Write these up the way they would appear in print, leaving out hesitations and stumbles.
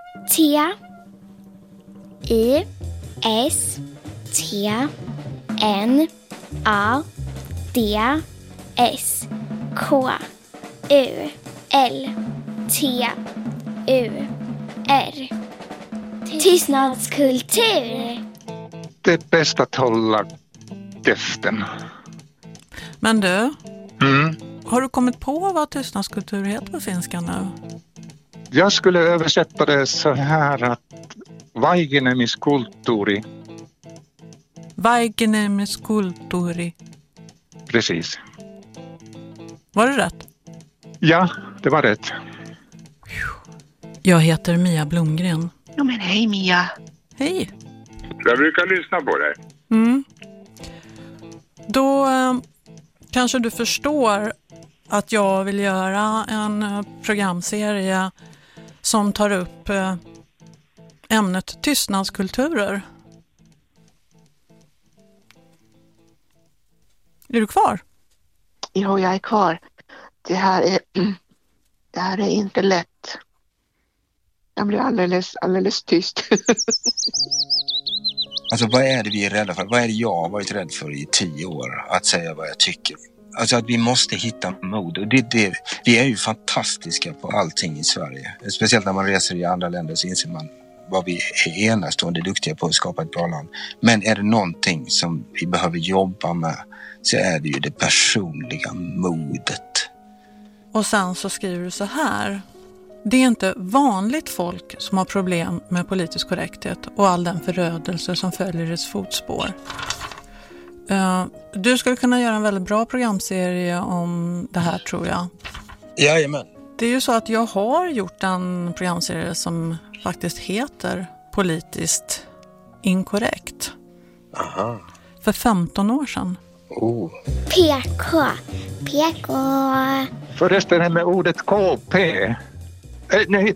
Tystnadskultur. Tystnadskultur. Det är bäst att hålla käften. Men du, har du kommit på vad tystnadskultur heter på finska nu? Jag skulle översätta det så här att vaikenemiskulttuuri. Vaikenemiskulttuuri. Precis. Var det rätt? Ja, det var rätt. Jag heter Mia Blomgren. Ja, men hej Mia. Hej. Jag brukar lyssna på dig. Då kanske du förstår att jag vill göra en programserie som tar upp ämnet tystnadskulturer. Är du kvar? Jo, jag är kvar. Det här är inte lätt. Jag blir alldeles tyst. Alltså vad är det vi är rädda för? Vad är det jag har varit rädd för i 10 år? Att säga vad jag tycker. Alltså att vi måste hitta mod. Och vi är ju fantastiska på allting i Sverige. Speciellt när man reser i andra länder så inser man vad vi är enastående duktiga på att skapa ett bra land. Men är det någonting som vi behöver jobba med så är det ju det personliga modet. Och sen så skriver du så här. Det är inte vanligt folk som har problem med politisk korrekthet och all den förödelse som följer i dess fotspår. Du skulle kunna göra en väldigt bra programserie om det här, tror jag. Jajamän. Det är ju så att jag har gjort en programserie som faktiskt heter Politiskt inkorrekt. Aha. För 15 år sedan. Oh. PK. Förresten är med ordet KP. Nej,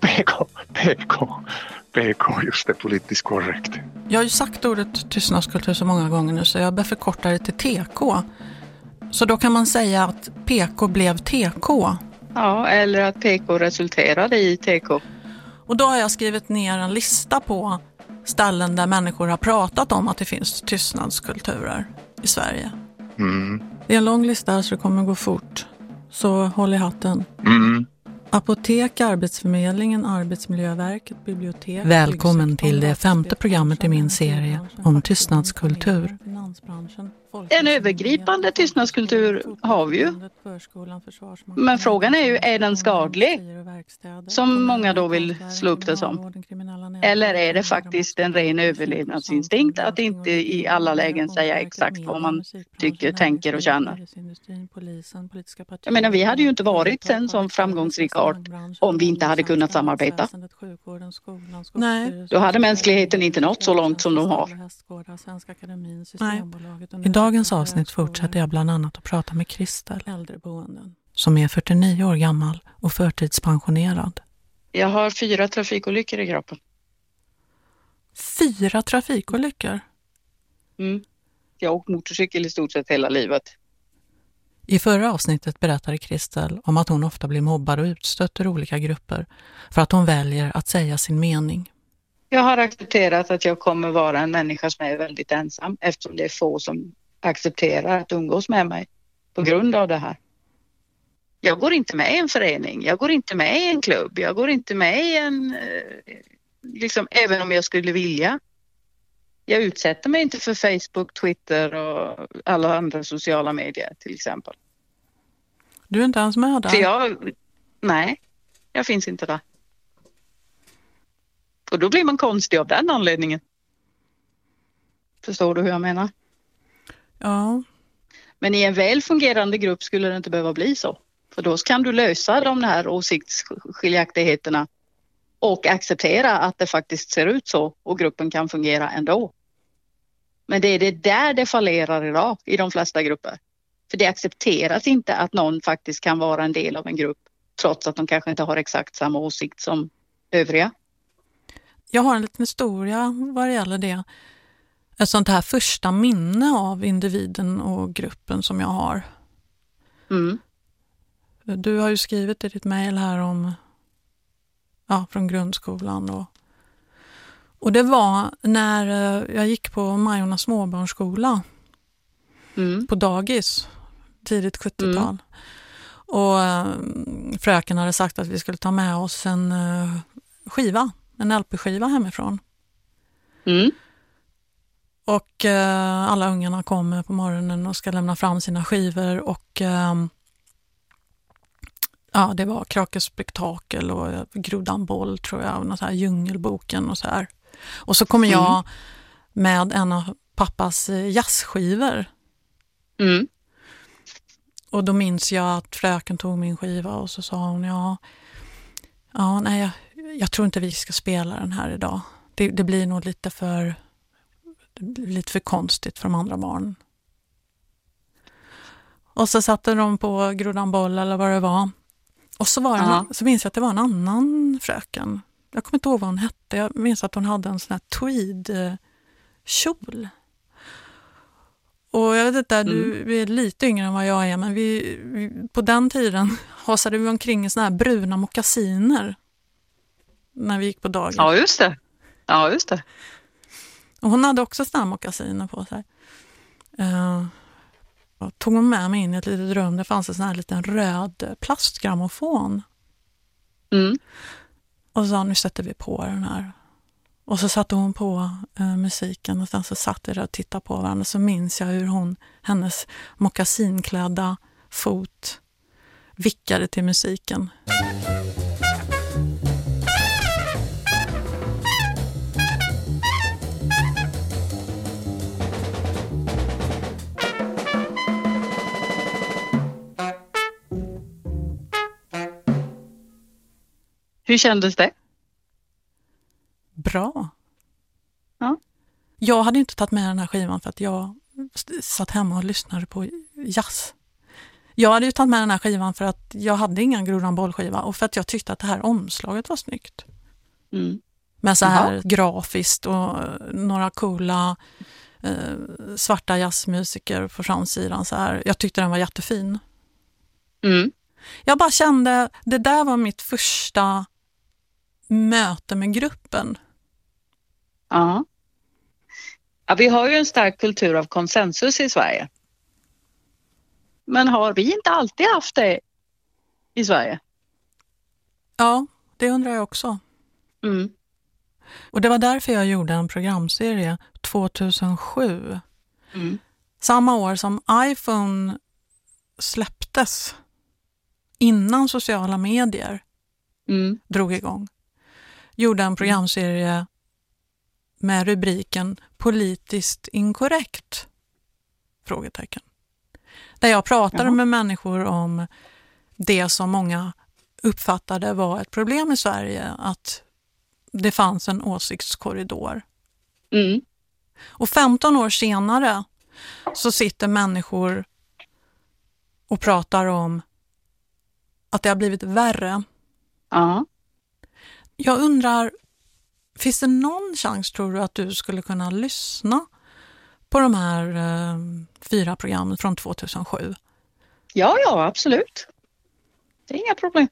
PK, just det, politiskt korrekt. Jag har ju sagt ordet tystnadskultur så många gånger nu så jag bör förkorta det till TK. Så då kan man säga att PK blev TK. Ja, eller att PK resulterade i TK. Och då har jag skrivit ner en lista på ställen där människor har pratat om att det finns tystnadskulturer i Sverige. Det är en lång lista så det kommer gå fort. Så håll i hatten. Apotek, Arbetsförmedlingen, Arbetsmiljöverket, bibliotek. Välkommen till det 5:e programmet i min serie om tystnadskultur. En övergripande tystnadskultur har vi ju. Men frågan är ju, är den skadlig? Som många då vill slå upp det som. Eller är det faktiskt en ren överlevnadsinstinkt att inte i alla lägen säga exakt vad man tycker, tänker och känner? Jag menar, vi hade ju inte varit en sån framgångsrik art om vi inte hade kunnat samarbeta. Nej. Då hade mänskligheten inte nått så långt som de har. Nej. I dagens avsnitt fortsätter jag bland annat att prata med Kristel, som är 49 år gammal och förtidspensionerad. Jag har 4 trafikolyckor i kroppen. 4 trafikolyckor? Jag har åkt motorcykel i stort sett hela livet. I förra avsnittet berättade Kristel om att hon ofta blir mobbad och utstött ur olika grupper för att hon väljer att säga sin mening. Jag har accepterat att jag kommer vara en människa som är väldigt ensam eftersom det är få som accepterar att umgås med mig på grund av det här. Jag går inte med i en förening, jag går inte med i en klubb, jag går inte med i en, även om jag skulle vilja. Jag utsätter mig inte för Facebook, Twitter och alla andra sociala medier till exempel. Du är inte ens med där? Nej, jag finns inte där. Och då blir man konstig av den anledningen. Förstår du hur jag menar? Ja. Men i en väl fungerande grupp skulle det inte behöva bli så. För då kan du lösa de här åsiktsskiljaktigheterna och acceptera att det faktiskt ser ut så och gruppen kan fungera ändå. Men det är det där det fallerar idag i de flesta grupper. För det accepteras inte att någon faktiskt kan vara en del av en grupp trots att de kanske inte har exakt samma åsikt som övriga. Jag har en liten historia vad det gäller det. Ett sånt här första minne av individen och gruppen som jag har. Du har ju skrivit i ditt mejl här om från grundskolan och Och det var när jag gick på Majorna småbarnsskola på dagis, tidigt 70-tal. Och fröken hade sagt att vi skulle ta med oss en skiva, en LP-skiva hemifrån. Och alla ungarna kommer på morgonen och ska lämna fram sina skivor och det var Krakespektakel och Grodan Boll tror jag, och någon så här Djungelboken och så här. Och så kommer jag med en av pappas jazzskivor. Och då minns jag att fröken tog min skiva och så sa hon jag tror inte vi ska spela den här idag. Det blir nog lite för konstigt för de andra barnen. Och så satte de på Grodan Boll eller vad det var. Och så så minns jag att det var en annan fröken. Jag kommer inte ihåg vad hon hette. Jag minns att hon hade en sån här tweed-kjol. Och jag vet inte, du är lite yngre än vad jag är, men vi på den tiden hasade vi omkring i såna här bruna mockasiner när vi gick på dagen. Ja, just det. Och hon hade också såna här mockasiner på sig. Och tog hon med mig in i ett litet rum. Det fanns en sån här liten röd plastgrammofon. Och så sa, nu sätter vi på den här. Och så satte hon på musiken och sen så satt vi där och tittade på varandra. Så minns jag hur hennes mockasinklädda fot vickade till musiken. Hur kändes det? Bra. Ja. Jag hade inte tagit med den här skivan för att jag satt hemma och lyssnade på jazz. Jag hade ju tagit med den här skivan för att jag hade ingen Grodan Boll-skiva och för att jag tyckte att det här omslaget var snyggt. Med så här grafiskt och några coola svarta jazzmusiker på framsidan så här. Jag tyckte den var jättefin. Jag bara kände, det där var mitt första möte med gruppen. Ja, vi har ju en stark kultur av konsensus i Sverige. Men har vi inte alltid haft det i Sverige? Ja, det undrar jag också. Och det var därför jag gjorde en programserie 2007. Samma år som iPhone släpptes innan sociala medier drog igång. Gjorde en programserie med rubriken Politiskt inkorrekt? Frågetecken. Där jag pratade med människor om det som många uppfattade var ett problem i Sverige, att det fanns en åsiktskorridor. Och 15 år senare så sitter människor och pratar om att det har blivit värre. Jag undrar, finns det någon chans tror du att du skulle kunna lyssna på de här 4 programmen från 2007? Ja, absolut. Det är inga problem.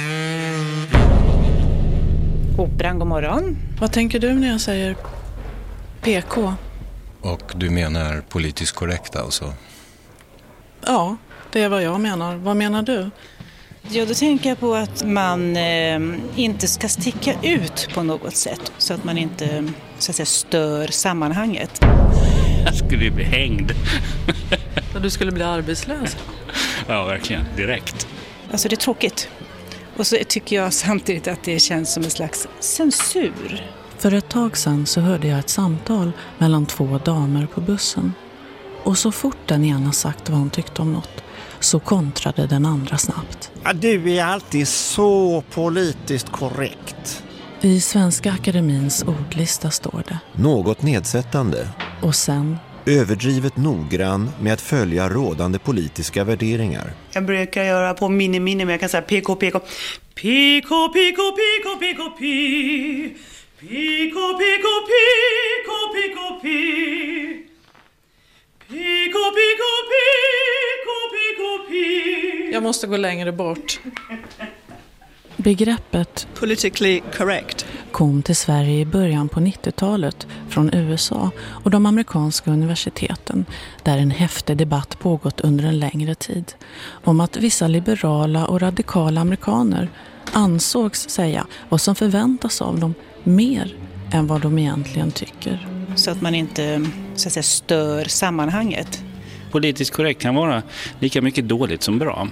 Operan, god morgon. Vad tänker du när jag säger PK? Och du menar politiskt korrekt alltså? Ja, det är vad jag menar. Vad menar du? Ja, då tänker jag på att man inte ska sticka ut på något sätt. Så att man inte så att säga, stör sammanhanget. Jag skulle bli hängd. Du skulle bli arbetslös? Ja, verkligen. Direkt. Alltså det är tråkigt. Och så tycker jag samtidigt att det känns som en slags censur. För ett tag sedan så hörde jag ett samtal mellan 2 damer på bussen. Och så fort den ena sagt vad hon tyckte om något så kontrade den andra snabbt. Ja, du är alltid så politiskt korrekt. I Svenska Akademins ordlista står det. Något nedsättande. Och sen? Överdrivet noggrann med att följa rådande politiska värderingar. Jag brukar göra på mini men jag kan säga PK. PK, PK, PK, PK, PK, PK, PK, PK, PK. Jag måste gå längre bort. Begreppet politically correct kom till Sverige i början på 90-talet från USA och de amerikanska universiteten, där en häftig debatt pågått under en längre tid om att vissa liberala och radikala amerikaner ansågs säga vad som förväntas av dem mer än vad de egentligen tycker. Så att man inte så att säga, stör sammanhanget. Politiskt korrekt kan vara lika mycket dåligt som bra.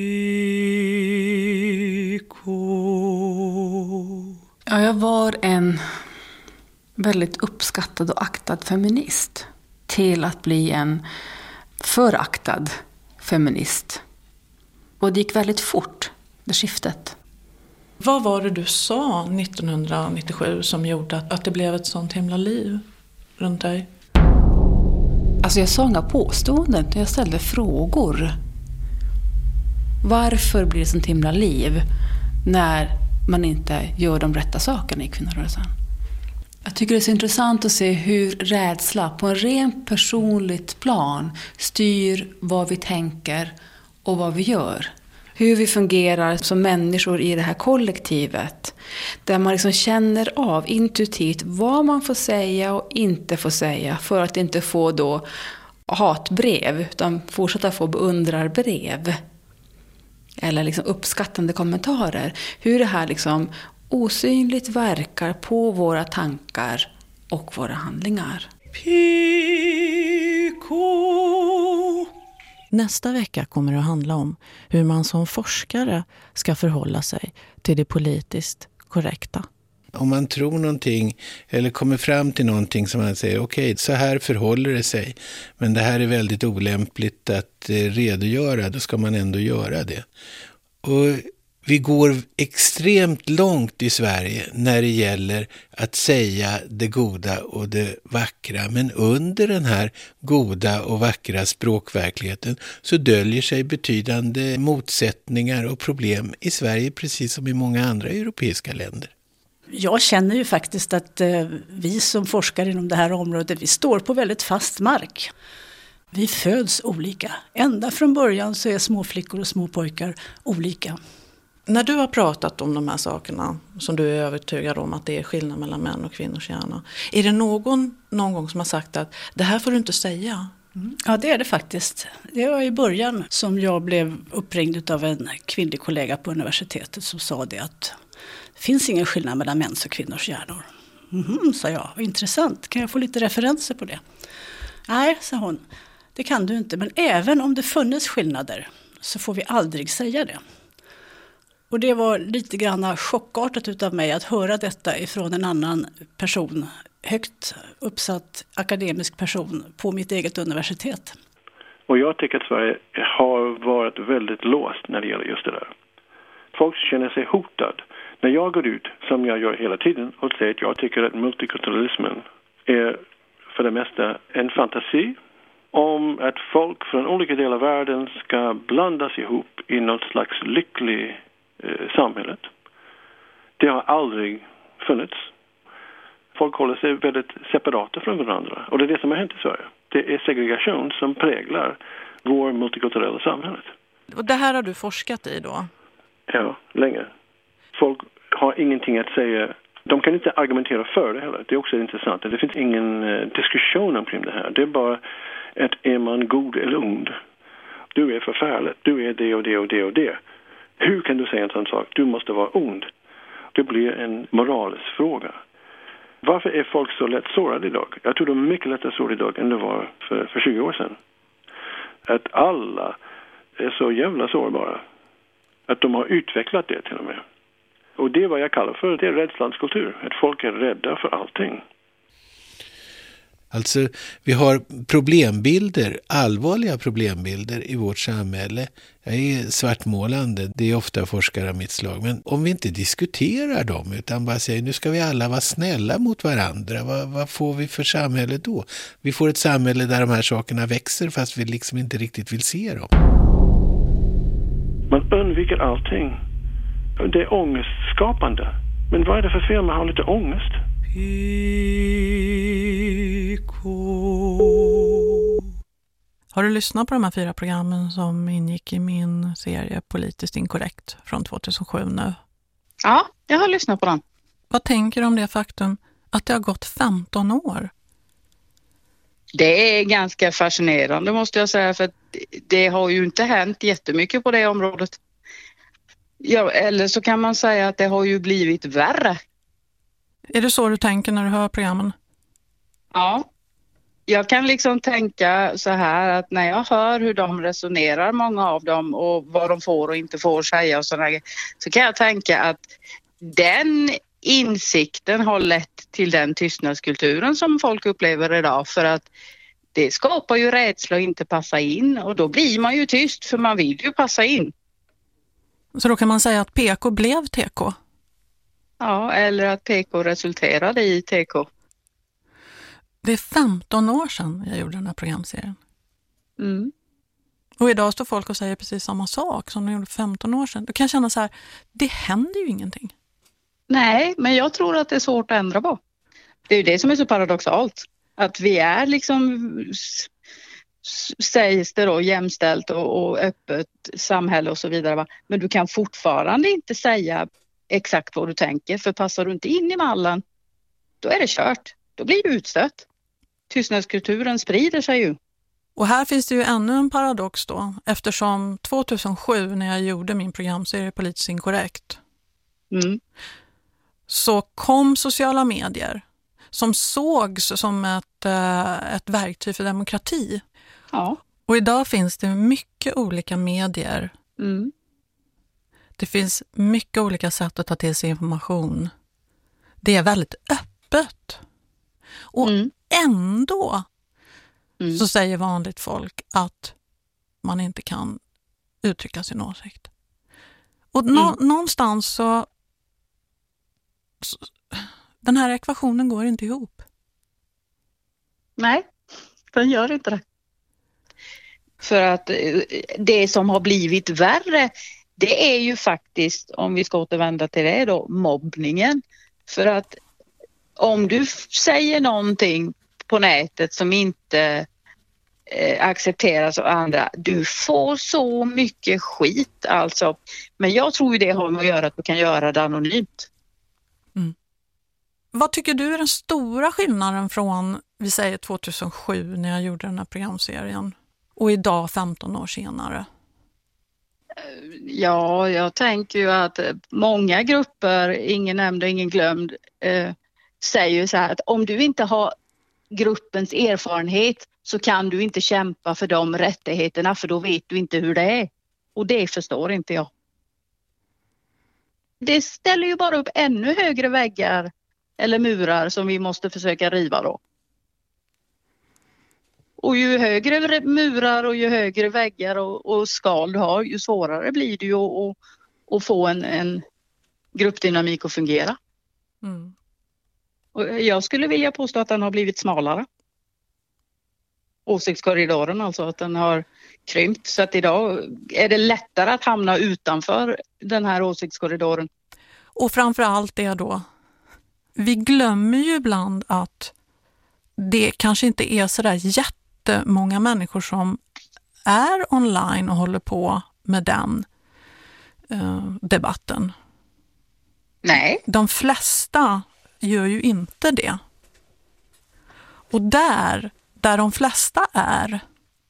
Ja, jag var en väldigt uppskattad och aktad feminist till att bli en föraktad feminist. Och det gick väldigt fort, det skiftet. Vad var det du sa 1997 som gjorde att det blev ett sånt himla liv runt dig? Alltså jag sa inga påståenden, jag ställde frågor. Varför blir det sånt himla liv när man inte gör de rätta sakerna i kvinnorörelsen? Jag tycker det är så intressant att se hur rädsla på en rent personligt plan styr vad vi tänker och vad vi gör. Hur vi fungerar som människor i det här kollektivet. Där man liksom känner av intuitivt vad man får säga och inte får säga. För att inte få då hatbrev utan fortsätta få beundrarbrev. Eller liksom uppskattande kommentarer. Hur det här liksom osynligt verkar på våra tankar och våra handlingar. Nästa vecka kommer det att handla om hur man som forskare ska förhålla sig till det politiskt korrekta. Om man tror någonting eller kommer fram till någonting som man säger okej, så här förhåller det sig. Men det här är väldigt olämpligt att redogöra, då ska man ändå göra det. Och vi går extremt långt i Sverige när det gäller att säga det goda och det vackra. Men under den här goda och vackra språkverkligheten så döljer sig betydande motsättningar och problem i Sverige precis som i många andra europeiska länder. Jag känner ju faktiskt att vi som forskar inom det här området, vi står på väldigt fast mark. Vi föds olika. Ända från början så är små flickor och små pojkar olika. När du har pratat om de här sakerna som du är övertygad om att det är skillnad mellan män och kvinnors hjärna. Är det någon gång som har sagt att det här får du inte säga? Ja, det är det faktiskt. Det var i början som jag blev uppringd av en kvinnlig kollega på universitetet som sa det att det finns ingen skillnad mellan mäns och kvinnors hjärnor. Sa jag. Intressant. Kan jag få lite referenser på det? Nej, sa hon. Det kan du inte. Men även om det funnits skillnader så får vi aldrig säga det. Och det var lite grann chockartat utav mig att höra detta ifrån en annan person, högt uppsatt akademisk person på mitt eget universitet. Och jag tycker att Sverige har varit väldigt låst när det gäller just det där. Folk känner sig hotad. När jag går ut, som jag gör hela tiden, och säger att jag tycker att multikulturalismen är för det mesta en fantasi om att folk från olika delar av världen ska blandas ihop i något slags lycklig samhället. Det har aldrig funnits. Folk håller sig väldigt separata från varandra. Och det är det som har hänt i Sverige. Det är segregation som präglar vår multikulturella samhället. Och det här har du forskat i då? Ja, länge. Folk har ingenting att säga. De kan inte argumentera för det heller. Det är också intressant. Det finns ingen diskussion omkring det här. Det är bara att är man god eller ond? Du är förfärlig. Du är det och det och det och det. Hur kan du säga en sån sak? Du måste vara ond. Det blir en moralisk fråga. Varför är folk så lätt sårade idag? Jag tror de är mycket lättare sårade idag än det var för 20 år sedan. Att alla är så jävla sårbara. Att de har utvecklat det till och med. Och det är vad jag kallar för, det är rädslandskultur. Att folk är rädda för allting. Alltså, vi har problembilder, allvarliga problembilder i vårt samhälle. Jag är svartmålande, det är ofta forskare av mitt slag. Men om vi inte diskuterar dem utan bara säger nu ska vi alla vara snälla mot varandra, vad får vi för samhälle då? Vi får ett samhälle där de här sakerna växer fast vi liksom inte riktigt vill se dem. Man undviker allting. Det är ångestskapande. Men vad är det för fel med att ha lite ångest? Har du lyssnat på de här 4 programmen som ingick i min serie Politiskt inkorrekt från 2007 nu? Ja, jag har lyssnat på den. Vad tänker du om det faktum att det har gått 15 år? Det är ganska fascinerande måste jag säga, för det har ju inte hänt jättemycket på det området. Ja, eller så kan man säga att det har ju blivit värre. Är det så du tänker när du hör programmen? Ja, jag kan liksom tänka så här att när jag hör hur de resonerar, många av dem, och vad de får och inte får säga och sådär, så kan jag tänka att den insikten har lett till den tystnadskulturen som folk upplever idag, för att det skapar ju rädsla att inte passa in, och då blir man ju tyst för man vill ju passa in. Så då kan man säga att PK blev TK? Ja, eller att PK resulterade i TK. Det är 15 år sedan jag gjorde den här programserien. Mm. Och idag står folk och säger precis samma sak som de gjorde 15 år sedan. Då kan jag känna så här, det händer ju ingenting. Nej, men jag tror att det är svårt att ändra på. Det är ju det som är så paradoxalt. Att vi är liksom, sägs det då, jämställt och öppet samhälle och så vidare. Va? Men du kan fortfarande inte säga exakt vad du tänker. För passar du inte in i mallen, då är det kört. Då blir du utstött. Tystnadskulturen sprider sig ju. Och här finns det ju ännu en paradox då. Eftersom 2007 när jag gjorde min programserie Politiskt inkorrekt. Så kom sociala medier som sågs som ett verktyg för demokrati. Ja. Och idag finns det mycket olika medier. Mm. Det finns mycket olika sätt att ta till sig information. Det är väldigt öppet. Och ändå så säger vanligt folk att man inte kan uttrycka sin åsikt. Och någonstans så den här ekvationen går inte ihop. Nej, den gör inte det. För att det som har blivit värre, det är ju faktiskt, om vi ska återvända till det då, mobbningen. För att om du säger någonting på nätet som inte accepteras av andra, du får så mycket skit alltså. Men jag tror ju det har med att göra att du kan göra det anonymt. Vad tycker du är den stora skillnaden från, vi säger 2007 när jag gjorde den här programserien, och idag 15 år senare? Ja, jag tänker ju att många grupper, ingen nämnd och ingen glömd, säger så här att om du inte har gruppens erfarenhet så kan du inte kämpa för de rättigheterna, för då vet du inte hur det är. Och det förstår inte jag. Det ställer ju bara upp ännu högre väggar eller murar som vi måste försöka riva då. Och ju högre murar och ju högre väggar och skal du har, ju svårare blir det ju att få en gruppdynamik att fungera. Och jag skulle vilja påstå att den har blivit smalare. Åsiktskorridoren, alltså att den har krympt. Så att idag är det lättare att hamna utanför den här åsiktskorridoren. Och framförallt det då, vi glömmer ju ibland att det kanske inte är så där jättemånga människor som är online och håller på med den debatten. Nej. De flesta gör ju inte det. Och där de flesta är,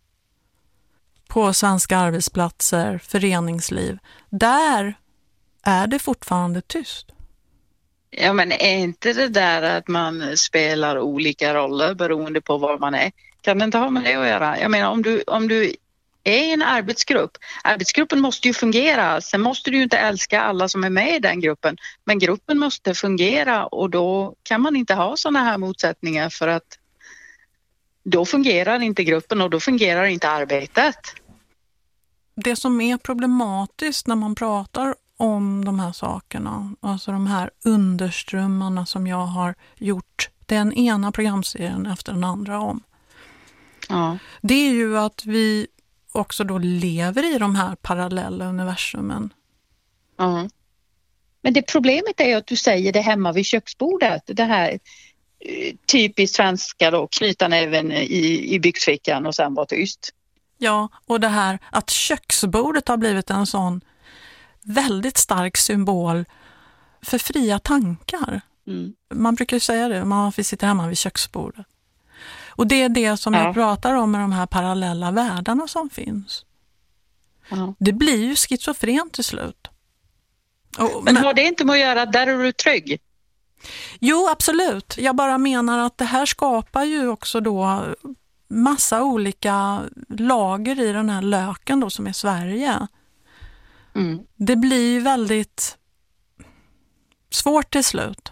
på svenska arbetsplatser, föreningsliv, där är det fortfarande tyst. Ja, men är inte det där att man spelar olika roller beroende på var man är? Kan det inte ha med det att göra? Jag menar, om du är i en arbetsgrupp, arbetsgruppen måste ju fungera. Sen måste du ju inte älska alla som är med i den gruppen. Men gruppen måste fungera, och då kan man inte ha såna här motsättningar, för att då fungerar inte gruppen och då fungerar inte arbetet. Det som är problematiskt när man pratar om de här sakerna, alltså de här underströmmarna som jag har gjort den ena programserien efter den andra om. Ja. Det är ju att vi också då lever i de här parallella universumen. Ja. Men det problemet är att du säger det hemma vid köksbordet. Det här typiskt svenska då, knyta näven i byxfickan och sen vara tyst. Ja, och det här att köksbordet har blivit en sån väldigt stark symbol för fria tankar. Man brukar ju säga det, man sitter hemma vid köksbordet. Och det är det som jag pratar om med de här parallella världarna som finns. Det blir ju schizofrent till slut. Men har det inte med att göra att där är du trygg? Jo, absolut. Jag bara menar att det här skapar ju också då massa olika lager i den här löken då som är Sverige. Det blir väldigt svårt till slut.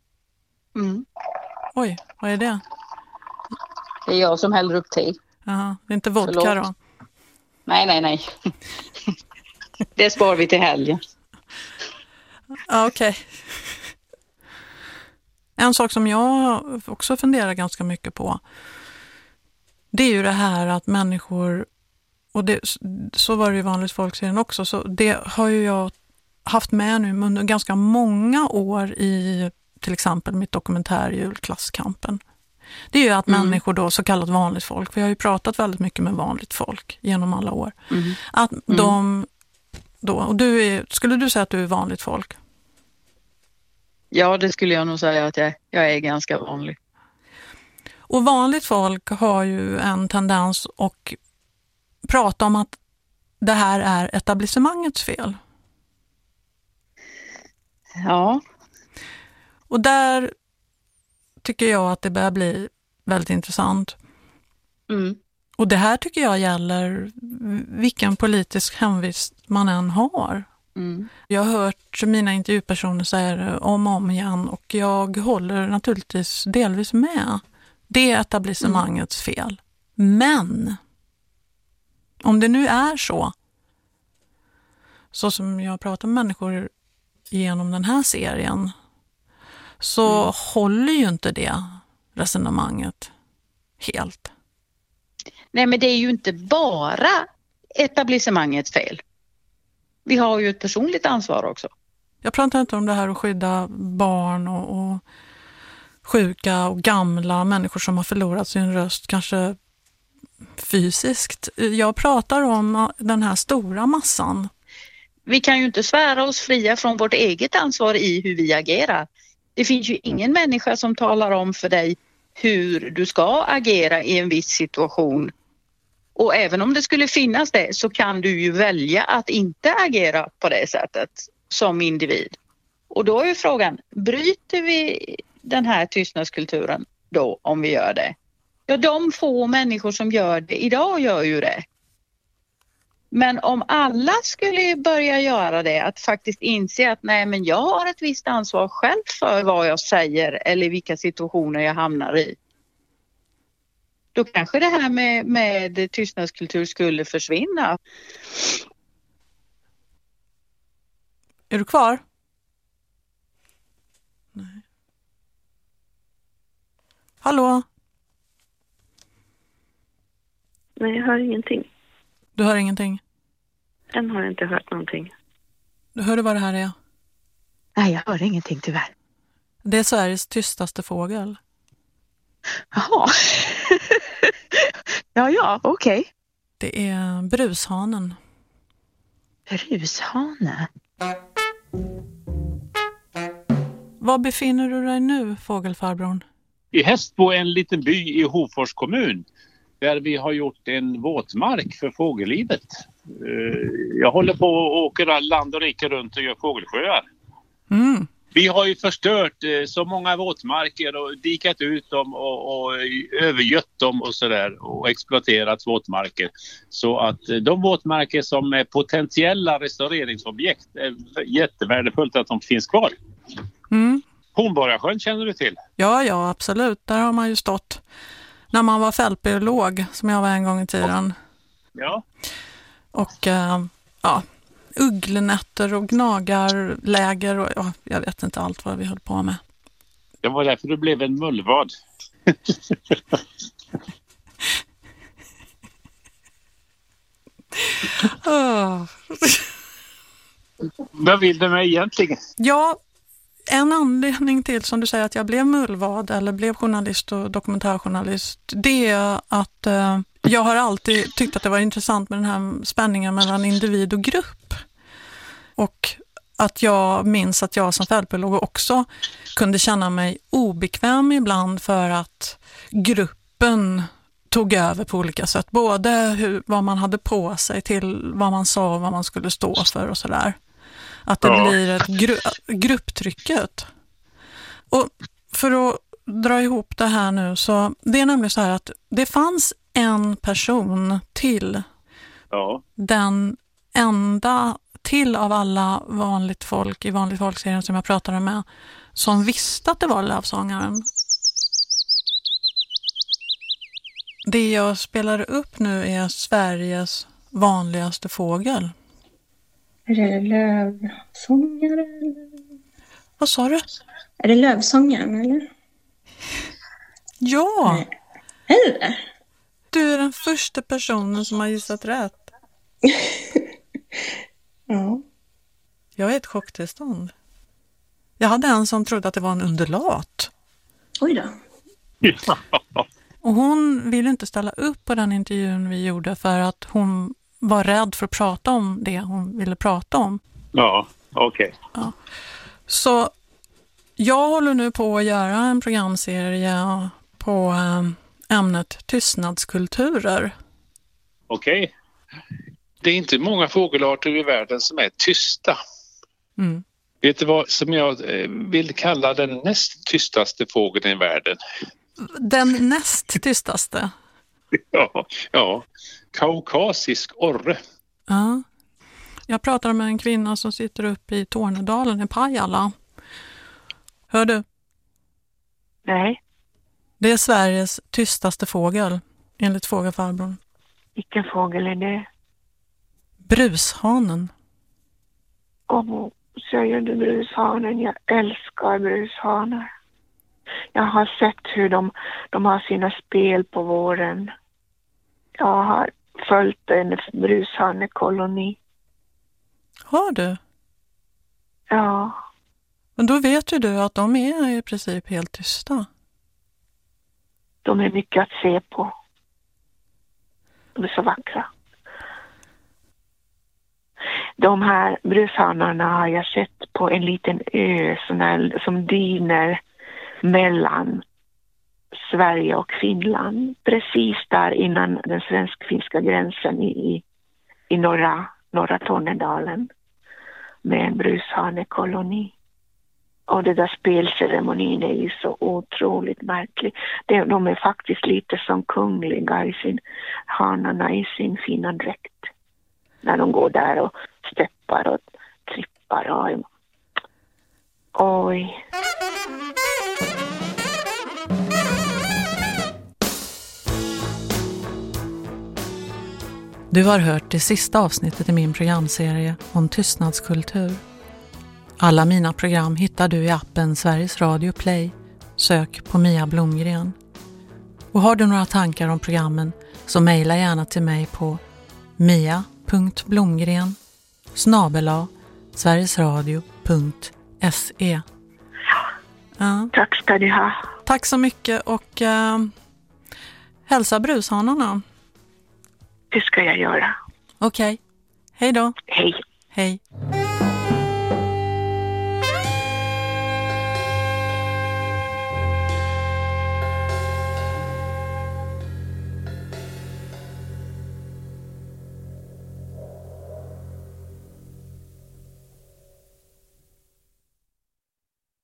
Oj, vad är det? Det är jag som häller upp te. Jaha, det är inte vodka då? Nej. Det sparar vi till helgen. Okej. En sak som jag också funderar ganska mycket på, det är ju det här att människor, och så var det ju vanligt folkserien också, så det har ju jag haft med nu under ganska många år i till exempel mitt dokumentärjul Klasskampen. Det är ju att människor då, så kallat vanligt folk, för jag har ju pratat väldigt mycket med vanligt folk genom alla år, att de då, och skulle du säga att du är vanligt folk? Ja, det skulle jag nog säga att jag är ganska vanlig. Och vanligt folk har ju en tendens att prata om att det här är etablissemangets fel. Ja. Och där tycker jag att det börjar bli väldigt intressant. Och det här tycker jag gäller vilken politisk hemvist man än har. Jag har hört mina intervjupersoner säga det om och om igen, och jag håller naturligtvis delvis med. Det är etablissemangets fel. Men om det nu är så som jag pratar med människor genom den här serien, så håller ju inte det resonemanget helt. Nej, men det är ju inte bara etablissemangets fel. Vi har ju ett personligt ansvar också. Jag pratar inte om det här att skydda barn och sjuka och gamla människor som har förlorat sin röst, kanske fysiskt. Jag pratar om den här stora massan. Vi kan ju inte svära oss fria från vårt eget ansvar i hur vi agerar. Det finns ju ingen människa som talar om för dig hur du ska agera i en viss situation. Och även om det skulle finnas det, så kan du ju välja att inte agera på det sättet som individ. Och då är ju frågan, bryter vi den här tystnadskulturen då om vi gör det? Ja, de få människor som gör det idag gör ju det. Men om alla skulle börja göra det, att faktiskt inse att nej, men jag har ett visst ansvar själv för vad jag säger eller vilka situationer jag hamnar i. Då kanske det här med tystnadskultur skulle försvinna. Är du kvar? Nej. Hallå? Nej, jag hör ingenting. Du hör ingenting? Än har jag inte hört någonting. Du hörde vad det här är? Nej, jag hör ingenting tyvärr. Det är Sveriges tystaste fågel. Jaha. ja, okej. Det är brushanen. Brushane? Var befinner du dig nu, fågelfarbrorn? I Hästbo, en liten by i Hofors kommun, där vi har gjort en våtmark för fågellivet. Jag håller på och åker land och rike runt och gör fågelsjöar. Vi har ju förstört så många våtmarker och dikat ut dem och övergött dem och sådär, och exploaterat våtmarker. Så att de våtmarker som är potentiella restaureringsobjekt är jättevärdefullt att de finns kvar. Hornborgasjön känner du till? Ja, absolut. Där har man ju stått när man var fältbiolog, som jag var en gång i tiden. Ja. Och ugglenätter och gnagarläger och jag vet inte allt vad vi höll på med. Det var därför du blev en mullvad. Vad vill du med egentligen? Ja, en anledning till som du säger att jag blev mullvad eller blev journalist och dokumentärjournalist, det är att jag har alltid tyckt att det var intressant med den här spänningen mellan individ och grupp. Och att jag minns att jag som fältbiolog också kunde känna mig obekväm ibland för att gruppen tog över på olika sätt. Både vad man hade på sig till vad man sa och vad man skulle stå för och sådär. Att det blir ett grupptrycket. Och för att dra ihop det här nu, så det är nämligen så här att det fanns en person till. Ja. Den enda till av alla vanligt folk i vanligt folkserien som jag pratade med som visste att det var Lövsångaren. Det jag spelar upp nu är Sveriges vanligaste fågel. Är det lövsångaren? Vad sa du? Är det Lövsångaren eller? Ja! Är det? Du är den första personen som har gissat rätt. Ja. Jag är ett chocktillstånd. Jag hade en som trodde att det var en undulat. Oj då. Och hon ville inte ställa upp på den intervjun vi gjorde för att hon var rädd för att prata om det hon ville prata om. Ja, okej. Ja. Så jag håller nu på att göra en programserie på ämnet tystnadskulturer. Okej. Det är inte många fågelarter i världen som är tysta. Mm. Vet du vad som jag vill kalla den näst tystaste fågeln i världen? Den näst tystaste? Ja. Kaukasisk orre. Ja. Jag pratar med en kvinna som sitter uppe i Tornedalen i Pajala. Hör du? Nej. Det är Sveriges tystaste fågel, enligt fågelfarbrorn. Vilken fågel är det? Brushanen. Säger du brushanen? Jag älskar brushanar. Jag har sett hur de har sina spel på våren. Jag har följt en brushanekoloni. Har du? Ja. Men då vet ju du att de är i princip helt tysta. De är mycket att se på. De är så vackra. De här brushanarna har jag sett på en liten ö som dyner mellan Sverige och Finland. Precis där innan den svensk-finska gränsen i norra Tornedalen. Med en brushanekoloni. Och det där spelceremonin är ju så otroligt märklig. De är faktiskt lite som kungliga hanarna i sin fina dräkt. När de går där och steppar och trippar och... Oj. Du har hört det sista avsnittet i min programserie om tystnadskultur. Alla mina program hittar du i appen Sveriges Radio Play. Sök på Mia Blomgren. Och har du några tankar om programmen så mejla gärna till mig på mia.blomgren@sverigesradio.se. Ja. Tack ska du ha. Tack så mycket och hälsa brushanarna. Det ska jag göra. Okej. Hej då. Hej. Hej.